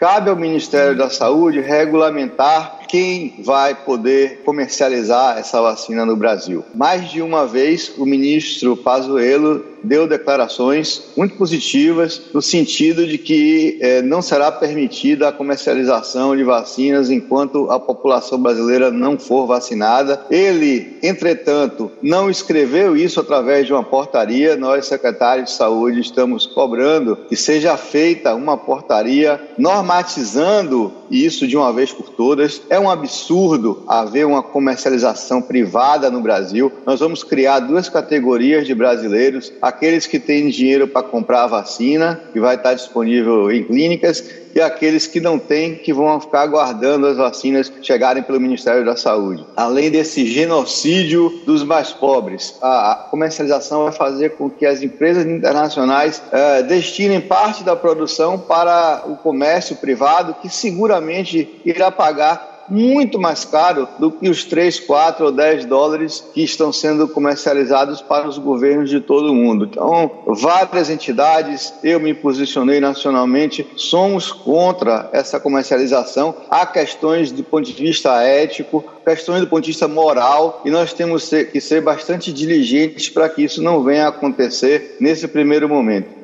Cabe ao Ministério da Saúde regulamentar quem vai poder comercializar essa vacina no Brasil. Mais de uma vez, o ministro Pazuello deu declarações muito positivas no sentido de que não será permitida a comercialização de vacinas enquanto a população brasileira não for vacinada. Ele, entretanto, não escreveu isso através de uma portaria. Nós, secretários de Saúde, estamos cobrando que seja feita uma portaria normatizando isso de uma vez por todas. É um absurdo haver uma comercialização privada no Brasil. Nós vamos criar duas categorias de brasileiros: aqueles que têm dinheiro para comprar a vacina, que vai estar disponível em clínicas, e aqueles que não têm, que vão ficar aguardando as vacinas chegarem pelo Ministério da Saúde. Além desse genocídio dos mais pobres, a comercialização vai fazer com que as empresas internacionais destinem parte da produção para o comércio privado, que seguramente irá pagar muito mais caro do que os 3, 4 ou 10 dólares que estão sendo comercializados para os governos de todo o mundo. Então, várias entidades, eu me posicionei nacionalmente, somos contra essa comercialização. Há questões do ponto de vista ético, questões do ponto de vista moral, e nós temos que ser bastante diligentes para que isso não venha a acontecer nesse primeiro momento.